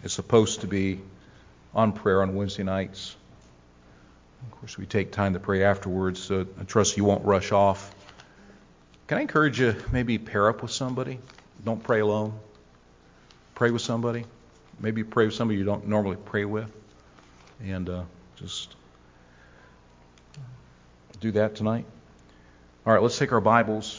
is supposed to be on prayer on Wednesday nights. Of course, we take time to pray afterwards, so I trust you won't rush off. Can I encourage you maybe pair up with somebody? Don't pray alone. Pray with somebody. Maybe pray with somebody you don't normally pray with. And just do that tonight. All right, let's take our Bibles.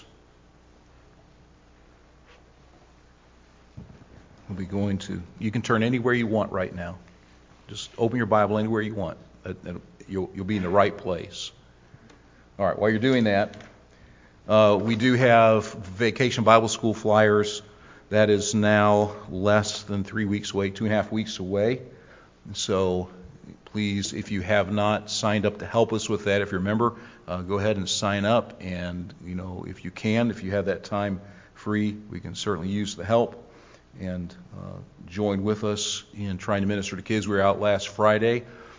We'll be going to, you can turn anywhere you want right now. Just open your Bible anywhere you want. You'll be in the right place. All right, while you're doing that, we do have Vacation Bible School flyers. That is now less than 3 weeks away, 2.5 weeks away. So please, if you have not signed up to help us with that, if you're a member, go ahead and sign up. And, if you can, if you have that time free, we can certainly use the help. And join with us in trying to minister to kids. We were out last Friday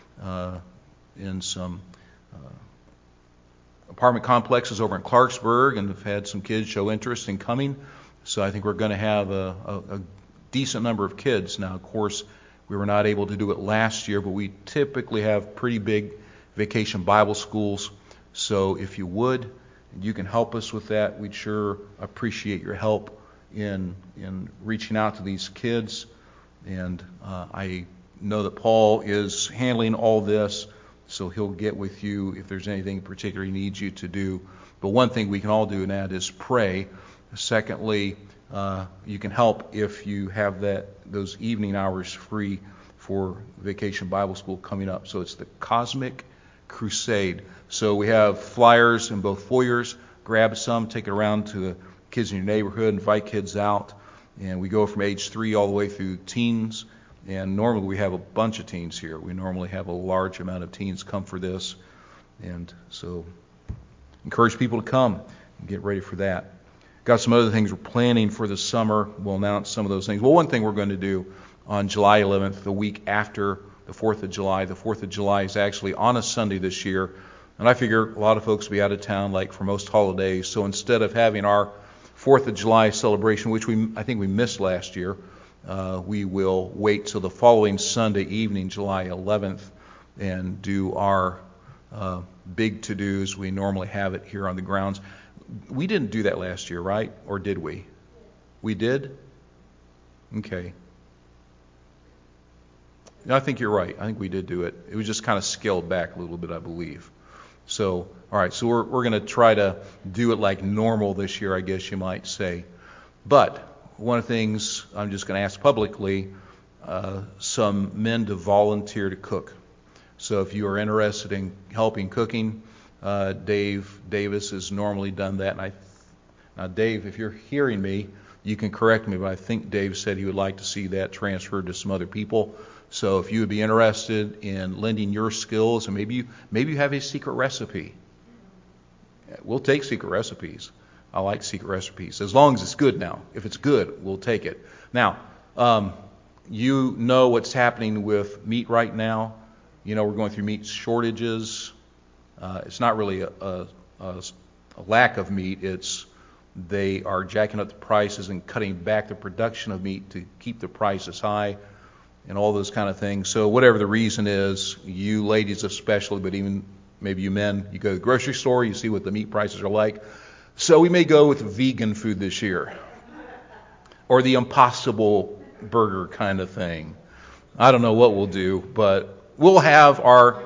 in some apartment complexes over in Clarksburg, and have had some kids show interest in coming. So I think we're going to have a decent number of kids. Now, of course, we were not able to do it last year, but we typically have pretty big vacation Bible schools. So if you would, you can help us with that. We'd sure appreciate your help in reaching out to these kids. And I know that Paul is handling all this, so he'll get with you if there's anything particular he needs you to do. But one thing we can all do, and that is pray. Secondly, you can help if you have those evening hours free for Vacation Bible School coming up. So it's the Cosmic Crusade. So we have flyers in both foyers. Grab some, take it around to the kids in your neighborhood, invite kids out. And we go from age 3 all the way through teens. And normally we have a bunch of teens here. We normally have a large amount of teens come for this. And so encourage people to come and get ready for that. Got some other things we're planning for the summer. We'll announce some of those things. Well, one thing we're going to do on July 11th, the week after the 4th of July. The 4th of July is actually on a Sunday this year. And I figure a lot of folks will be out of town like for most holidays. So instead of having our 4th of July celebration, which I think we missed last year, we will wait till the following Sunday evening, July 11th, and do our big to-dos. We normally have it here on the grounds. We didn't do that last year, right? Or did we? We did? Okay. No, I think you're right. I think we did do it. It was just kind of scaled back a little bit, I believe. So, all right, so we're going to try to do it like normal this year, I guess you might say. But one of the things I'm just going to ask publicly, some men to volunteer to cook. So if you are interested in helping cooking, Dave Davis has normally done that. Now, Dave, if you're hearing me, you can correct me, but I think Dave said he would like to see that transferred to some other people. So if you would be interested in lending your skills, and maybe you have a secret recipe. We'll take secret recipes. I like secret recipes, as long as it's good now. If it's good, we'll take it. Now, you know what's happening with meat right now. We're going through meat shortages. It's not really a lack of meat. They are jacking up the prices and cutting back the production of meat to keep the prices high and all those kind of things. So whatever the reason is, you ladies especially, but even maybe you men, you go to the grocery store, you see what the meat prices are like. So we may go with vegan food this year, or the Impossible Burger kind of thing. I don't know what we'll do, but we'll have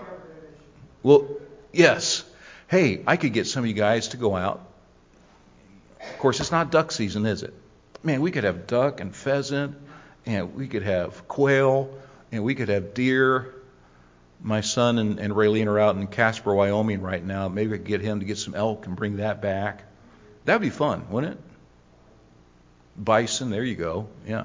yes. Hey, I could get some of you guys to go out. Of course, it's not duck season, is it? Man, we could have duck and pheasant, and we could have quail, and we could have deer. My son and Raylene are out in Casper, Wyoming right now. Maybe I could get him to get some elk and bring that back. That'd be fun, wouldn't it? Bison, there you go. Yeah.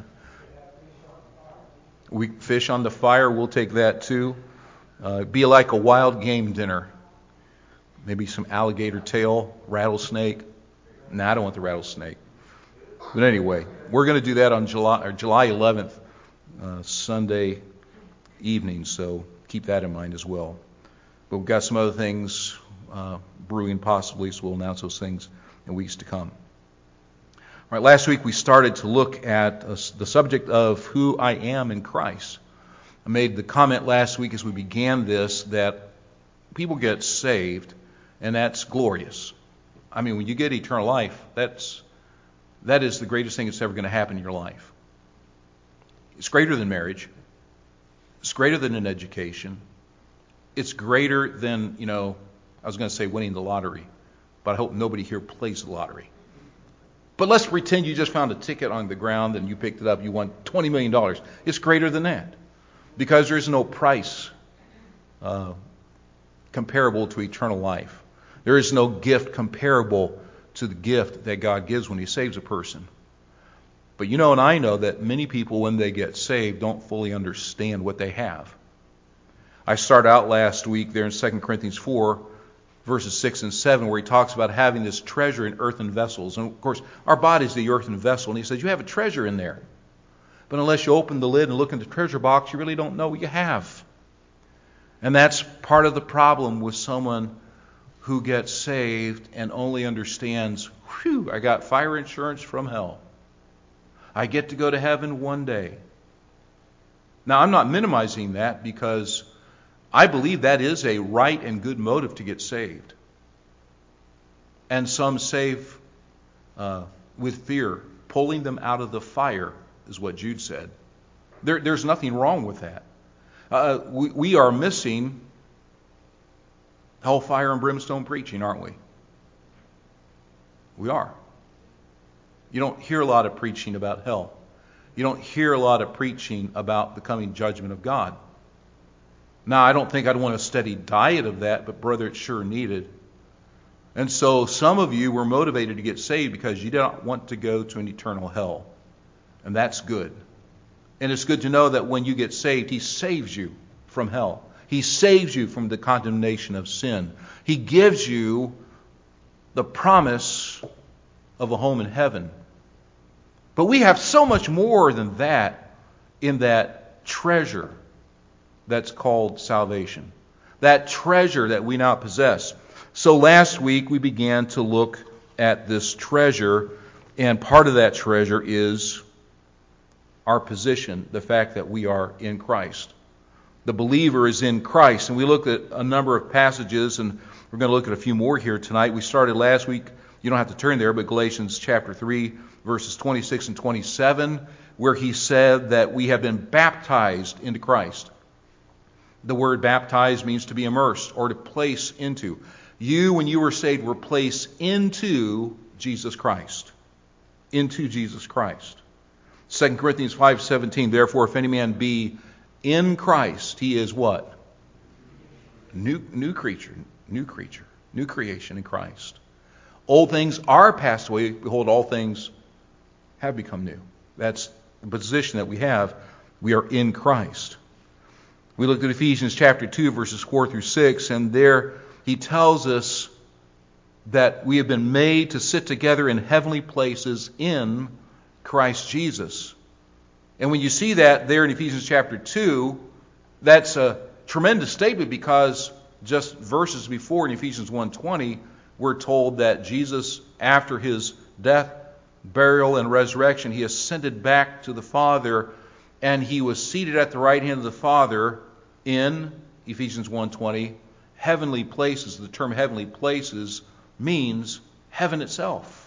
We fish on the fire, we'll take that too. Be like a wild game dinner. Maybe some alligator tail, rattlesnake. I don't want the rattlesnake. But anyway, we're going to do that on July 11th, Sunday evening, so keep that in mind as well. But we've got some other things brewing possibly, so we'll announce those things in weeks to come. All All right, last week we started to look at the subject of who I am in Christ. I made the comment last week as we began this that people get saved, and that's glorious. I mean, when you get eternal life, that is the greatest thing that's ever going to happen in your life. It's greater than marriage. It's greater than an education. It's greater than, I was going to say winning the lottery, but I hope nobody here plays the lottery. But let's pretend you just found a ticket on the ground and you picked it up, you won $20 million. It's greater than that because there's no price comparable to eternal life. There is no gift comparable to the gift that God gives when He saves a person. But you know and I know that many people, when they get saved, don't fully understand what they have. I started out last week there in 2 Corinthians 4, verses 6 and 7, where he talks about having this treasure in earthen vessels. And of course, our body is the earthen vessel. And he says, you have a treasure in there. But unless you open the lid and look in the treasure box, you really don't know what you have. And that's part of the problem with someone who gets saved and only understands, I got fire insurance from hell. I get to go to heaven one day. Now, I'm not minimizing that because I believe that is a right and good motive to get saved. And some save with fear, pulling them out of the fire, is what Jude said. There's nothing wrong with that. We are missing hellfire and brimstone preaching, aren't we? We are. You don't hear a lot of preaching about hell. You don't hear a lot of preaching about the coming judgment of God. Now, I don't think I'd want a steady diet of that, but brother, it's sure needed. And so some of you were motivated to get saved because you don't want to go to an eternal hell. And that's good. And it's good to know that when you get saved, He saves you from hell. He saves you from the condemnation of sin. He gives you the promise of a home in heaven. But we have so much more than that in that treasure that's called salvation. That treasure that we now possess. So last week we began to look at this treasure, and part of that treasure is our position, the fact that we are in Christ. The believer is in Christ, and we looked at a number of passages, and we're going to look at a few more here tonight. We started last week, you don't have to turn there, but Galatians chapter 3, verses 26 and 27, where he said that we have been baptized into Christ. The word baptized means to be immersed or to place into. You, when you were saved, were placed into Jesus Christ. Into Jesus Christ. 2 Corinthians 5:17, therefore, if any man be in Christ, he is what? New creature, new creation in Christ. Old things are passed away. Behold, all things have become new. That's the position that we have. We are in Christ. We looked at Ephesians chapter 2, verses 4 through 6, and there he tells us that we have been made to sit together in heavenly places in Christ Jesus. And when you see that there in Ephesians chapter 2, that's a tremendous statement because just verses before in Ephesians 1:20, we're told that Jesus, after His death, burial, and resurrection, He ascended back to the Father, and He was seated at the right hand of the Father in Ephesians 1:20, heavenly places. The term heavenly places means heaven itself.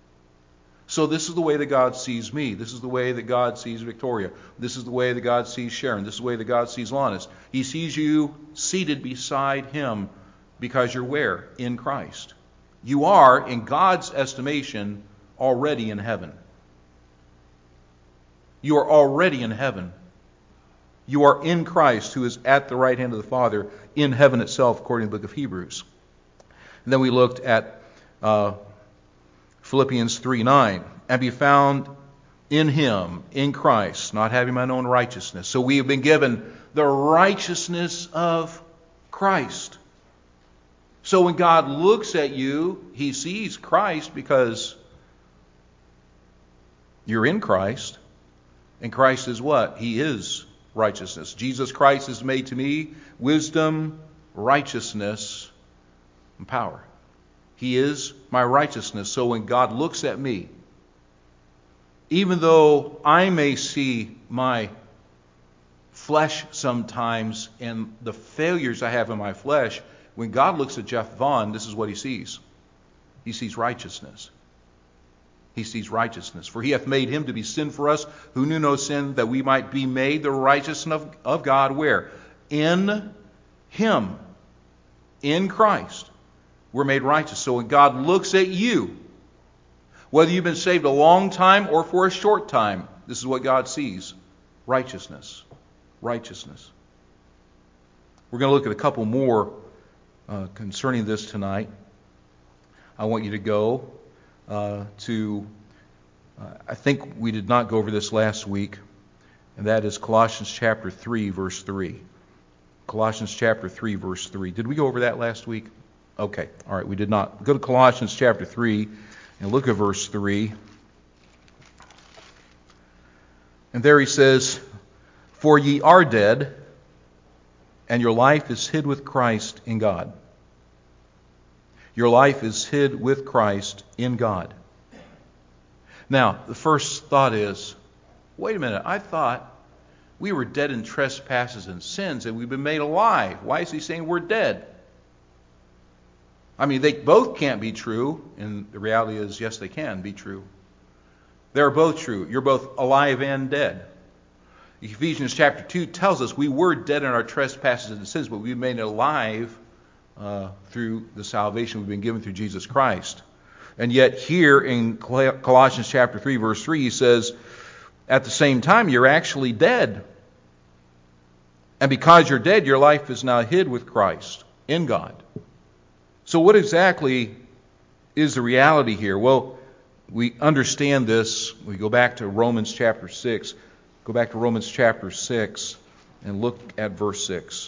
So this is the way that God sees me. This is the way that God sees Victoria. This is the way that God sees Sharon. This is the way that God sees Lannis. He sees you seated beside Him because you're where? In Christ. You are, in God's estimation, already in heaven. You are already in heaven. You are in Christ, who is at the right hand of the Father, in heaven itself, according to the book of Hebrews. And then we looked at Philippians 3:9, and be found in Him, in Christ, not having mine own righteousness. So we have been given the righteousness of Christ. So when God looks at you, He sees Christ because you're in Christ. And Christ is what? He is righteousness. Jesus Christ is made to me wisdom, righteousness, and power. He is my righteousness. So when God looks at me, even though I may see my flesh sometimes and the failures I have in my flesh, when God looks at Jeff Vaughn, this is what he sees. He sees righteousness. He sees righteousness. For he hath made him to be sin for us, who knew no sin, that we might be made the righteousness of God. Where? In him. In Christ. We're made righteous. So when God looks at you, whether you've been saved a long time or for a short time, this is what God sees. Righteousness. Righteousness. We're going to look at a couple more concerning this tonight. I want you to go to, I think we did not go over this last week, and that is Colossians chapter 3, verse 3. Colossians chapter 3, verse 3. Did we go over that last week? Okay, all right, we did not. Go to Colossians chapter 3 and look at verse 3. And there he says, "For ye are dead, and your life is hid with Christ in God." Your life is hid with Christ in God. Now, the first thought is, wait a minute, I thought we were dead in trespasses and sins and we've been made alive. Why is he saying we're dead? I mean, they both can't be true, and the reality is, yes, they can be true. They're both true. You're both alive and dead. Ephesians chapter 2 tells us we were dead in our trespasses and sins, but we've been made alive through the salvation we've been given through Jesus Christ. And yet here in Colossians chapter 3, verse 3, he says, at the same time, you're actually dead. And because you're dead, your life is now hid with Christ in God. So what exactly is the reality here? Well, we understand this. We go back to Romans chapter 6. Go back to Romans chapter 6 and look at verse 6.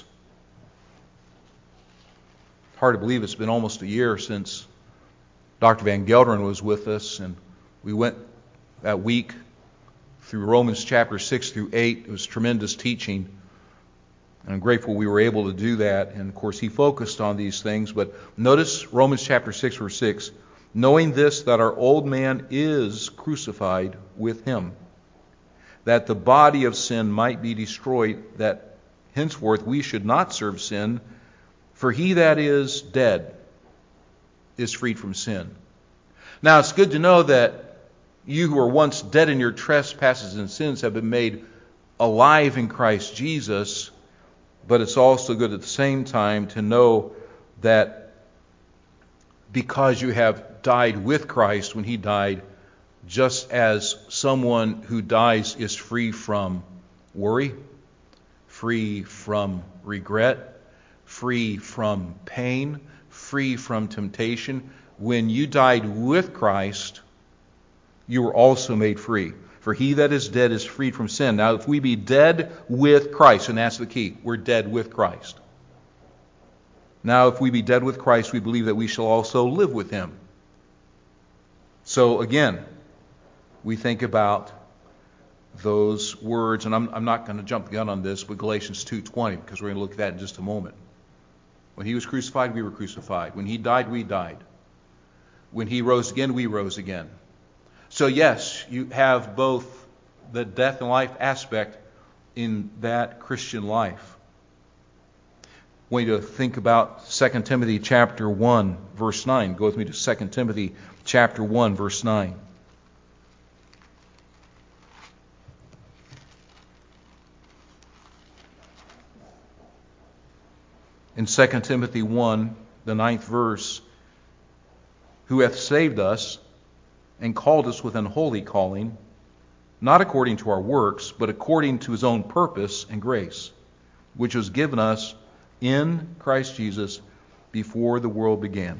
Hard to believe it's been almost a year since Dr. Van Gelderen was with us, and we went that week through Romans chapter 6 through 8. It was tremendous teaching, and I'm grateful we were able to do that. And of course, he focused on these things. But notice Romans chapter 6, verse 6. "Knowing this, that our old man is crucified with him, that the body of sin might be destroyed, that henceforth we should not serve sin. For he that is dead is freed from sin." Now, it's good to know that you who were once dead in your trespasses and sins have been made alive in Christ Jesus. But it's also good at the same time to know that because you have died with Christ when he died, just as someone who dies is free from worry, free from regret, free from pain, free from temptation, when you died with Christ, you were also made free. For he that is dead is freed from sin. Now, if we be dead with Christ, and that's the key, we're dead with Christ. Now, if we be dead with Christ, we believe that we shall also live with him. So again, we think about those words, and I'm not going to jump the gun on this, but Galatians 2:20, because we're going to look at that in just a moment. When he was crucified, we were crucified. When he died, we died. When he rose again, we rose again. So yes, you have both the death and life aspect in that Christian life. I want you to think about 2 Timothy chapter 1, verse 9. Go with me to 2 Timothy chapter 1, verse 9. In 2 Timothy 1, the 9th verse, "Who hath saved us and called us with an holy calling, not according to our works, but according to his own purpose and grace, which was given us in Christ Jesus before the world began."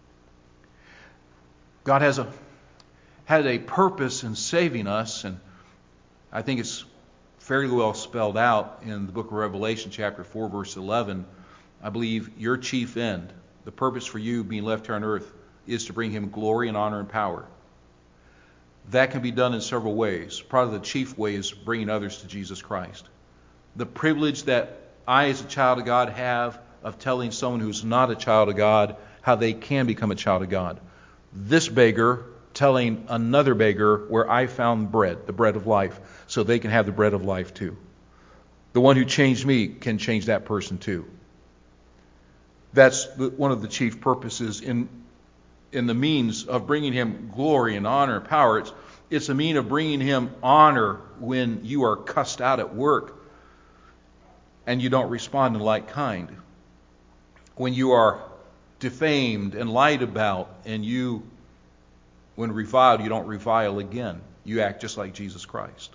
God had a purpose in saving us, and I think it's fairly well spelled out in the book of Revelation, chapter 4, verse 11. I believe your chief end, the purpose for you being left here on earth, is to bring him glory and honor and power. That can be done in several ways. Probably the chief way is bringing others to Jesus Christ. The privilege that I, as a child of God, have of telling someone who's not a child of God how they can become a child of God. This beggar telling another beggar where I found bread, the bread of life, so they can have the bread of life too. The one who changed me can change that person too. That's one of the chief purposes in the means of bringing him glory and honor and power. It's a mean of bringing him honor when you are cussed out at work and you don't respond in like kind. When you are defamed and lied about and when reviled, you don't revile again. You act just like Jesus Christ.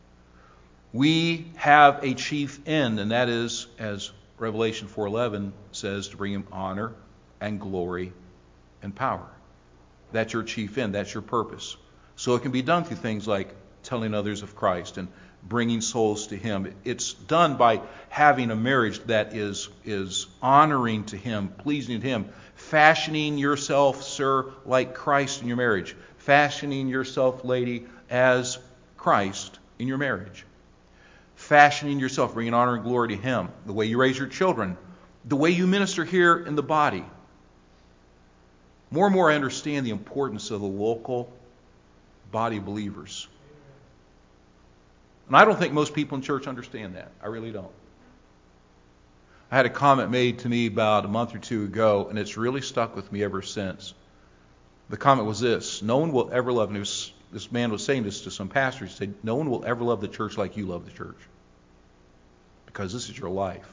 We have a chief end, and that is, as Revelation 4:11 says, to bring him honor and glory and power. That's your chief end. That's your purpose. So it can be done through things like telling others of Christ and bringing souls to him. It's done by having a marriage that is honoring to him, pleasing to him, fashioning yourself, sir, like Christ in your marriage, fashioning yourself, lady, as Christ in your marriage, fashioning yourself, bringing honor and glory to him, the way you raise your children, the way you minister here in the body. More and more I understand the importance of the local body of believers. And I don't think most people in church understand that. I really don't. I had a comment made to me about a month or two ago, and it's really stuck with me ever since. The comment was this: no one will ever love, and this man was saying this to some pastors, he said, no one will ever love the church like you love the church. Because this is your life.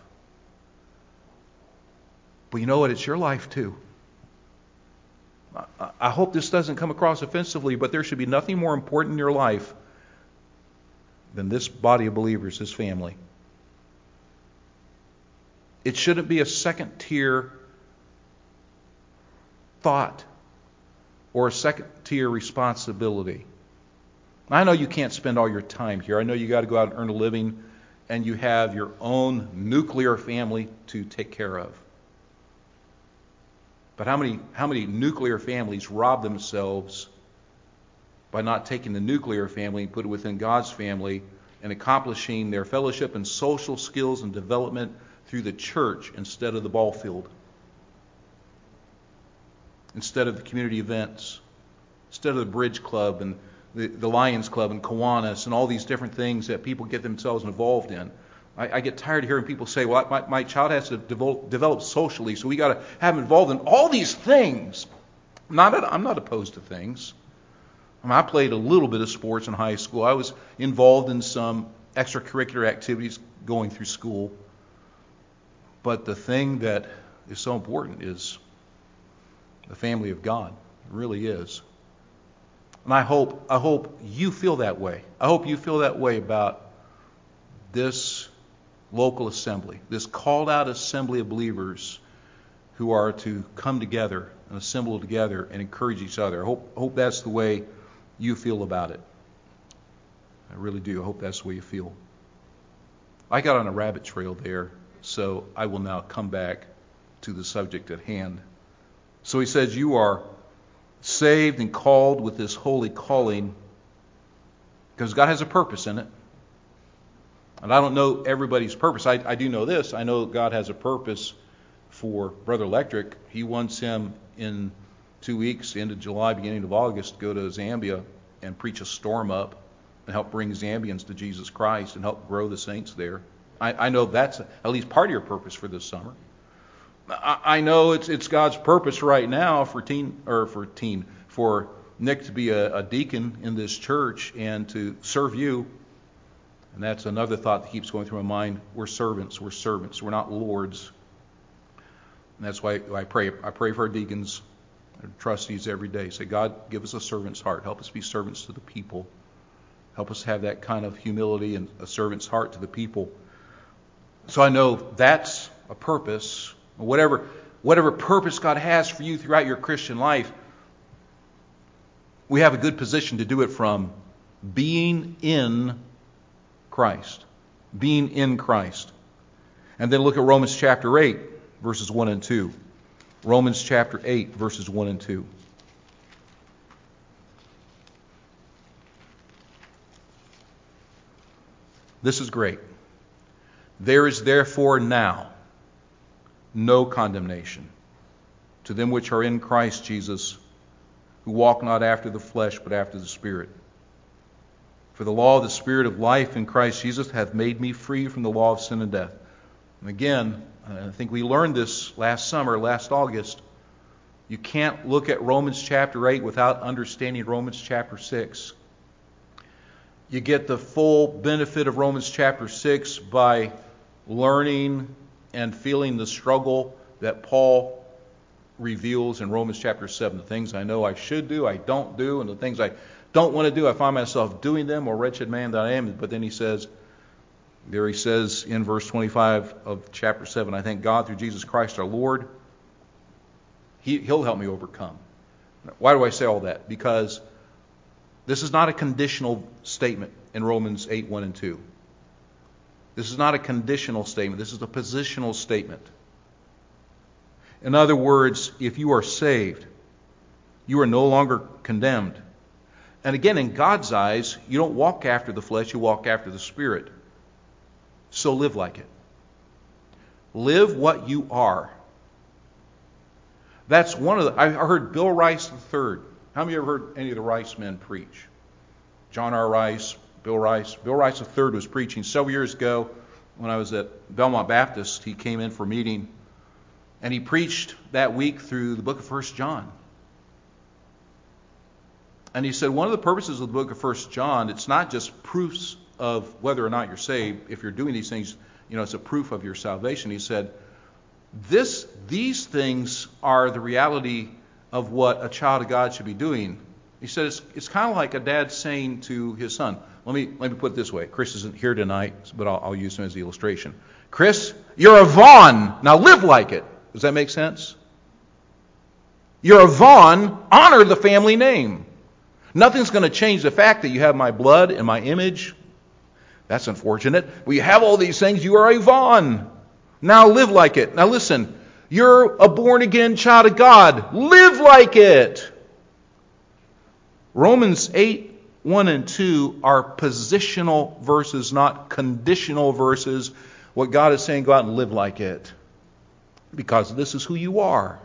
But you know what? It's your life too. I hope this doesn't come across offensively, but there should be nothing more important in your life than this body of believers, this family. It shouldn't be a second-tier thought or a second-tier responsibility. I know you can't spend all your time here. I know you got to go out and earn a living, and you have your own nuclear family to take care of. But how many nuclear families rob themselves by not taking the nuclear family and put it within God's family and accomplishing their fellowship and social skills and development through the church instead of the ball field, instead of the community events, instead of the bridge club and the Lions Club and Kiwanis and all these different things that people get themselves involved in. I get tired of hearing people say, well, my child has to develop socially, so we got to have him involved in all these things. I'm not opposed to things. I played a little bit of sports in high school. I was involved in some extracurricular activities going through school. But the thing that is so important is the family of God. It really is. And I hope you feel that way. I hope you feel that way about this local assembly, this called out assembly of believers who are to come together and assemble together and encourage each other. I hope that's the way you feel about it. I really do. I hope that's the way you feel. I got on a rabbit trail there, so I will now come back to the subject at hand. So he says, you are saved and called with this holy calling because God has a purpose in it. And I don't know everybody's purpose. I do know this. I know God has a purpose for Brother Electric. He wants him in 2 weeks, end of July, beginning of August, go to Zambia and preach a storm up and help bring Zambians to Jesus Christ and help grow the saints there. I know that's at least part of your purpose for this summer. I know it's God's purpose right now for Nick to be a deacon in this church and to serve you. And that's another thought that keeps going through my mind. We're servants. We're not lords. And that's why I pray for our deacons and trustees every day. Say, God, give us a servant's heart. Help us be servants to the people. Help us have that kind of humility and a servant's heart to the people. So I know that's a purpose. Whatever purpose God has for you throughout your Christian life, we have a good position to do it from being in Christ. Being in Christ. And then look at Romans chapter 8, verses 1 and 2. Romans chapter 8, verses 1 and 2. This is great. There is therefore now no condemnation to them which are in Christ Jesus, who walk not after the flesh, but after the Spirit. For the law of the Spirit of life in Christ Jesus hath made me free from the law of sin and death. And again, I think we learned this last summer, last August. You can't look at Romans chapter 8 without understanding Romans chapter 6. You get the full benefit of Romans chapter 6 by learning and feeling the struggle that Paul reveals in Romans chapter 7. The things I know I should do, I don't do, and the things I don't want to do, I find myself doing them, O wretched man that I am. But then he says in verse 25 of chapter 7, I thank God through Jesus Christ our Lord. He'll help me overcome. Why do I say all that? Because this is not a conditional statement in Romans 8, 1 and 2. This is not a conditional statement. This is a positional statement. In other words, if you are saved, you are no longer condemned. And again, in God's eyes, you don't walk after the flesh, you walk after the Spirit. So live like it. Live what you are. That's one of the... I heard Bill Rice III. How many of you ever heard any of the Rice men preach? John R. Rice, Bill Rice. Bill Rice III was preaching several years ago when I was at Belmont Baptist. He came in for a meeting, and he preached that week through the book of 1 John. And he said one of the purposes of the book of 1 John, it's not just proofs of whether or not you're saved. If you're doing these things, it's a proof of your salvation. He said, these things are the reality of what a child of God should be doing. He said it's kind of like a dad saying to his son. Let me put it this way. Chris isn't here tonight, but I'll use him as the illustration. Chris, you're a Vaughn. Now live like it. Does that make sense? You're a Vaughn. Honor the family name. Nothing's going to change the fact that you have my blood and my image. That's unfortunate. Well, you have all these things. You are a Vaughn. Now live like it. Now listen. You're a born-again child of God. Live like it. Romans 8, 1 and 2 are positional verses, not conditional verses. What God is saying, go out and live like it. Because this is who you are.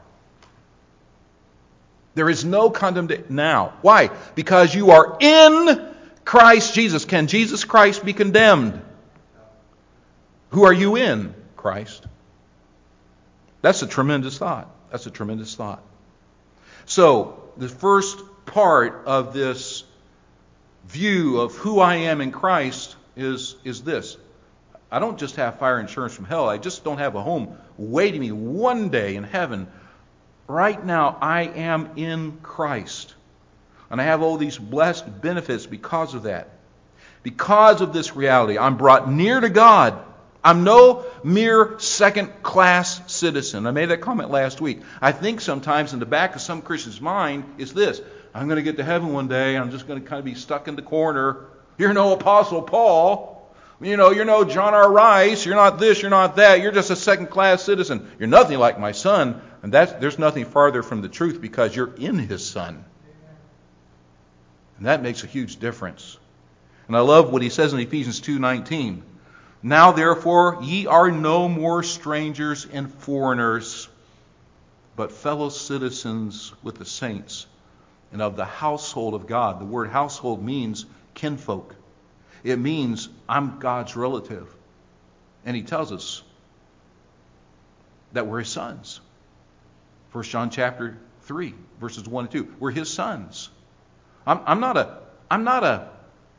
There is no condemnation now. Why? Because you are in Christ Jesus. Can Jesus Christ be condemned? Who are you in? Christ. That's a tremendous thought. That's a tremendous thought. So, the first part of this view of who I am in Christ is this. I don't just have fire insurance from hell. I just don't have a home waiting me one day in heaven. Right now, I am in Christ. And I have all these blessed benefits because of that. Because of this reality, I'm brought near to God. I'm no mere second-class citizen. I made that comment last week. I think sometimes in the back of some Christian's mind is this. I'm going to get to heaven one day. I'm just going to kind of be stuck in the corner. You're no Apostle Paul. You're no John R. Rice. You're not this, you're not that. You're just a second-class citizen. You're nothing like my son. And there's nothing farther from the truth because you're in his son. And that makes a huge difference. And I love what he says in Ephesians 2:19. Now therefore ye are no more strangers and foreigners, but fellow citizens with the saints and of the household of God. The word household means kinfolk. It means I'm God's relative. And he tells us that we're his sons. 1 John chapter 3, verses 1 and 2. We're his sons. I'm not a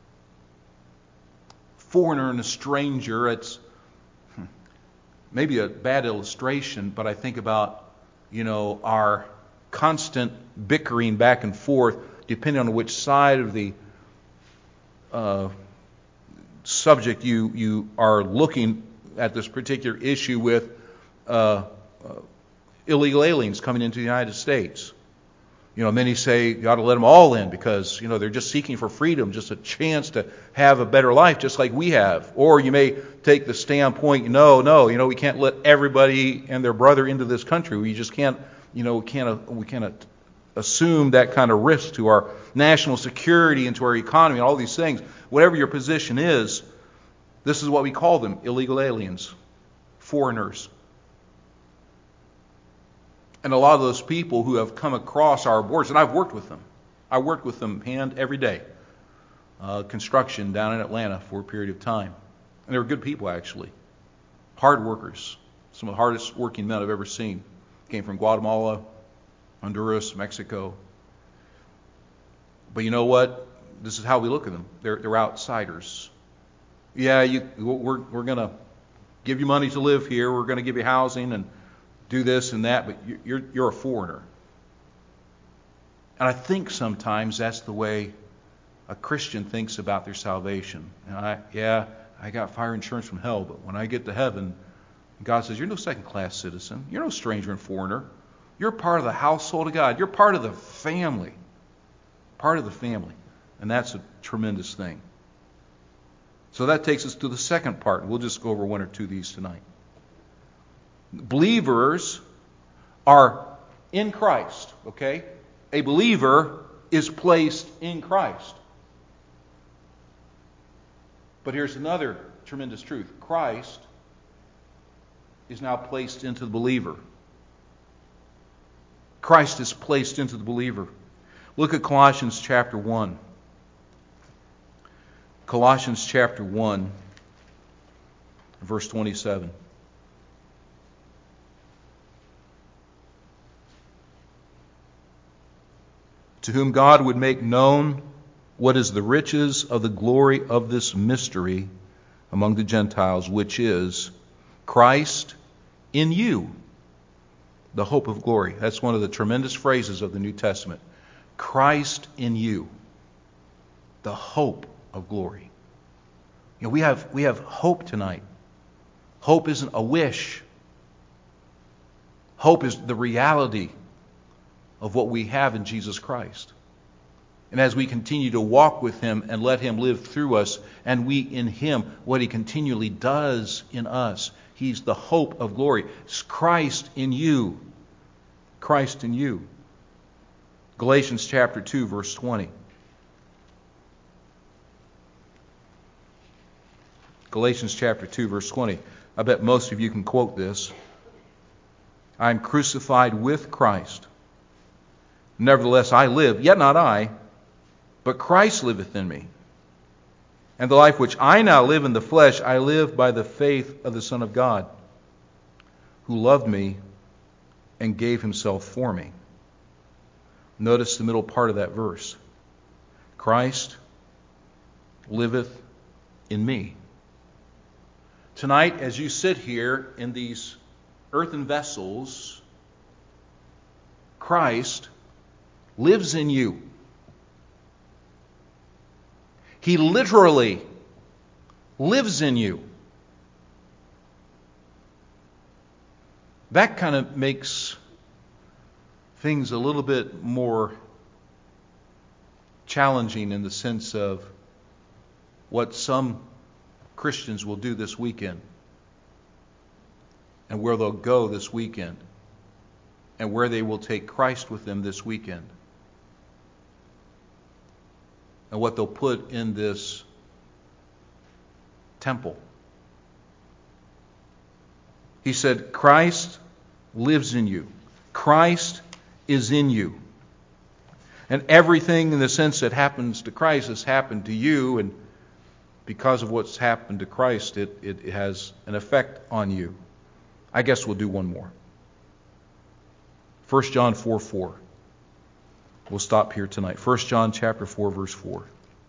foreigner and a stranger. It's maybe a bad illustration, but I think about, our constant bickering back and forth, depending on which side of the subject you are looking at this particular issue with illegal aliens coming into the United States. Many say you ought to let them all in because, they're just seeking for freedom, just a chance to have a better life just like we have. Or you may take the standpoint, no, we can't let everybody and their brother into this country. We just can't, we can't assume that kind of risk to our national security and to our economy and all these things. Whatever your position is, this is what we call them, illegal aliens, foreigners. And a lot of those people who have come across our borders, and I've worked with them. I worked with them hand every day. Construction down in Atlanta for a period of time. And they were good people, actually. Hard workers. Some of the hardest working men I've ever seen. Came from Guatemala, Honduras, Mexico. But you know what? This is how we look at them. They're outsiders. Yeah, we're going to give you money to live here. We're going to give you housing and do this and that, but you're a foreigner. And I think sometimes that's the way a Christian thinks about their salvation. And I got fire insurance from hell, but when I get to heaven, God says, you're no second-class citizen. You're no stranger and foreigner. You're part of the household of God. You're part of the family. Part of the family. And that's a tremendous thing. So that takes us to the second part. We'll just go over one or two of these tonight. Believers are in Christ, okay? A believer is placed in Christ. But here's another tremendous truth. Christ is now placed into the believer. Christ is placed into the believer. Look at Colossians chapter 1. Colossians chapter 1, verse 27. To whom God would make known what is the riches of the glory of this mystery among the Gentiles, which is Christ in you, the hope of glory. That's one of the tremendous phrases of the New Testament. Christ in you, the hope of glory. You know, we have hope tonight. Hope isn't a wish. Hope is the reality of what we have in Jesus Christ. And as we continue to walk with Him and let Him live through us, and we in Him, what He continually does in us, He's the hope of glory. It's Christ in you. Christ in you. Galatians chapter 2, verse 20. Galatians chapter 2, verse 20. I bet most of you can quote this. I am crucified with Christ. Nevertheless I live, yet not I, but Christ liveth in me. And the life which I now live in the flesh, I live by the faith of the Son of God, who loved me and gave Himself for me. Notice the middle part of that verse. Christ liveth in me. Tonight, as you sit here in these earthen vessels, Christ lives in you. He literally lives in you. That kind of makes things a little bit more challenging in the sense of what some Christians will do this weekend and where they'll go this weekend and where they will take Christ with them this weekend and what they'll put in this temple. He said, Christ lives in you. Christ is in you. And everything in the sense that happens to Christ has happened to you, and because of what's happened to Christ, it has an effect on you. I guess we'll do one more. 1 John 4:4. We'll stop here tonight. 1 John chapter 4, verse 4.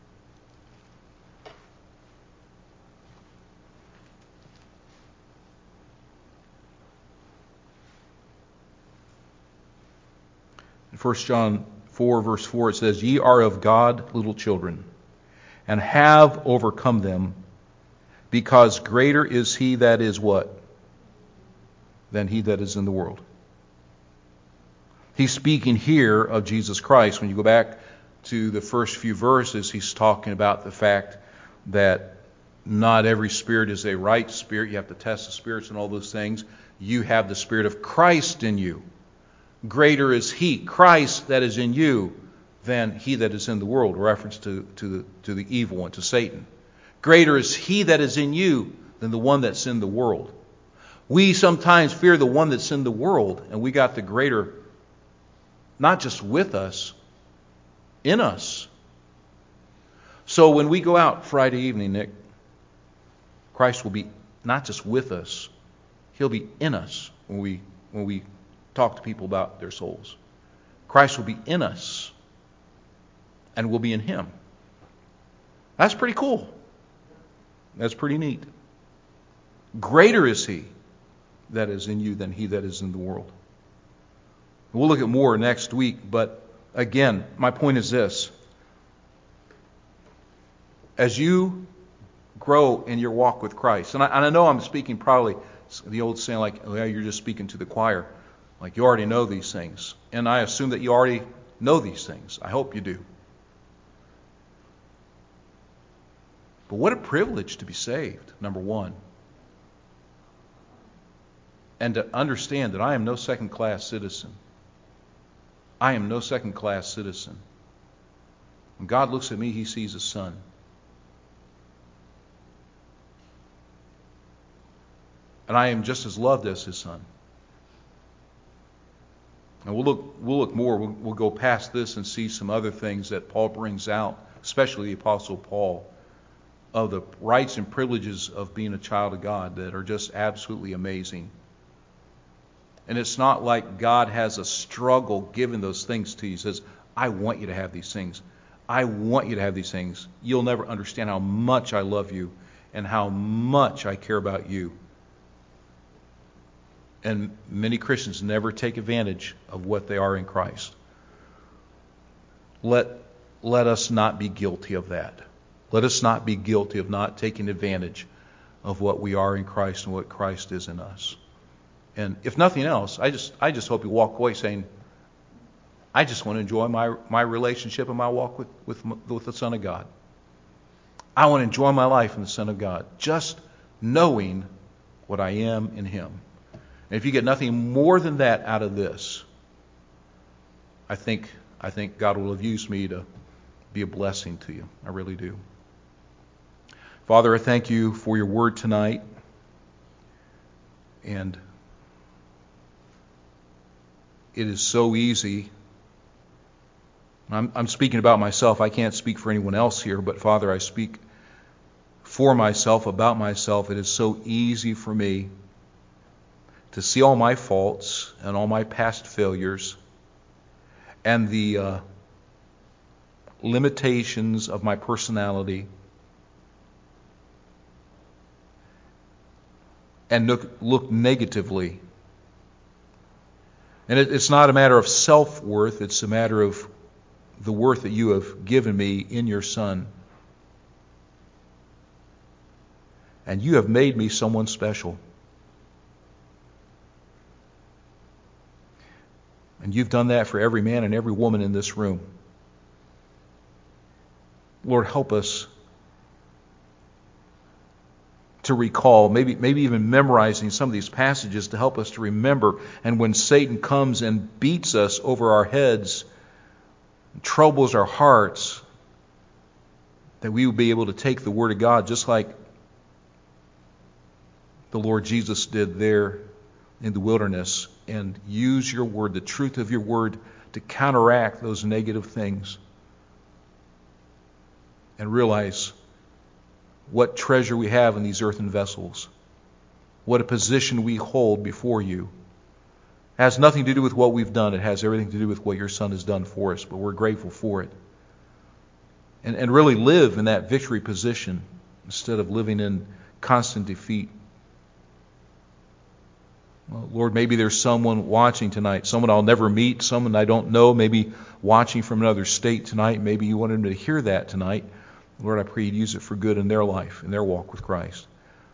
In 1 John 4, verse 4, it says, Ye are of God, little children, and have overcome them, because greater is He that is what? Than he that is in the world. He's speaking here of Jesus Christ. When you go back to the first few verses, he's talking about the fact that not every spirit is a right spirit. You have to test the spirits and all those things. You have the Spirit of Christ in you. Greater is He, Christ, that is in you than he that is in the world. Reference to the evil one, to Satan. Greater is He that is in you than the one that's in the world. We sometimes fear the one that's in the world, and we got the greater, not just with us, In us. So when we go out Friday evening, Nick, Christ will be not just with us, He'll be in us when we talk to people about their souls. Christ will be in us, and we'll be in Him. That's pretty cool. That's pretty neat. Greater is He that is in you than he that is in the world. We'll look at more next week, but again, my point is this. As you grow in your walk with Christ, and I know I'm speaking probably the old saying like, oh yeah, you're just speaking to the choir. Like you already know these things. And I assume that you already know these things. I hope you do. But what a privilege to be saved, number one. And to understand that I am no second-class citizen. I am no second-class citizen. When God looks at me, He sees a son. And I am just as loved as His son. And we'll look more. We'll go past this and see some other things that Paul brings out, especially the Apostle Paul, of the rights and privileges of being a child of God that are just absolutely amazing. And it's not like God has a struggle giving those things to you. He says, I want you to have these things. I want you to have these things. You'll never understand how much I love you and how much I care about you. And many Christians never take advantage of what they are in Christ. Let us not be guilty of that. Let us not be guilty of not taking advantage of what we are in Christ and what Christ is in us. And if nothing else, I just hope you walk away saying, I just want to enjoy my relationship and my walk with the Son of God. I want to enjoy my life in the Son of God, just knowing what I am in Him. And if you get nothing more than that out of this, I think God will have used me to be a blessing to you. I really do. Father, I thank you for your word tonight. And it is so easy. I'm speaking about myself. I can't speak for anyone else here, but Father, I speak for myself, about myself. It is so easy for me to see all my faults and all my past failures and the limitations of my personality and look negatively. And it's not a matter of self-worth, it's a matter of the worth that you have given me in your Son. And you have made me someone special. And you've done that for every man and every woman in this room. Lord, help us to recall, maybe even memorizing some of these passages to help us to remember. And when Satan comes and beats us over our heads, troubles our hearts, that we will be able to take the Word of God just like the Lord Jesus did there in the wilderness and use your Word, the truth of your Word, to counteract those negative things and realize what treasure we have in these earthen vessels, what a position we hold before you. It has nothing to do with what we've done. It has everything to do with what your Son has done for us, but we're grateful for it. And really live in that victory position instead of living in constant defeat. Well, Lord, maybe there's someone watching tonight, someone I'll never meet, someone I don't know, maybe watching from another state tonight. Maybe you want them to hear that tonight. Lord, I pray you'd use it for good in their life, in their walk with Christ.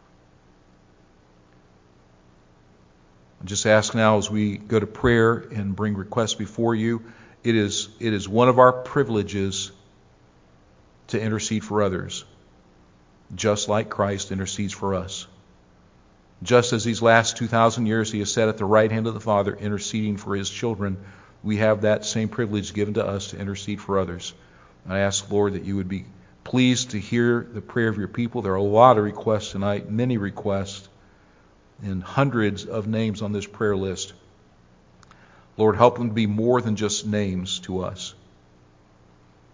I just ask now as we go to prayer and bring requests before you, it is one of our privileges to intercede for others, just like Christ intercedes for us. Just as these last 2,000 years He has sat at the right hand of the Father interceding for His children, we have that same privilege given to us to intercede for others. I ask, Lord, that you would be pleased to hear the prayer of your people. There are a lot of requests tonight, many requests, and hundreds of names on this prayer list. Lord, help them to be more than just names to us.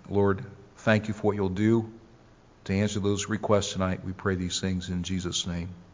Lord, thank you for what you'll do to answer those requests tonight. We pray these things in Jesus' name.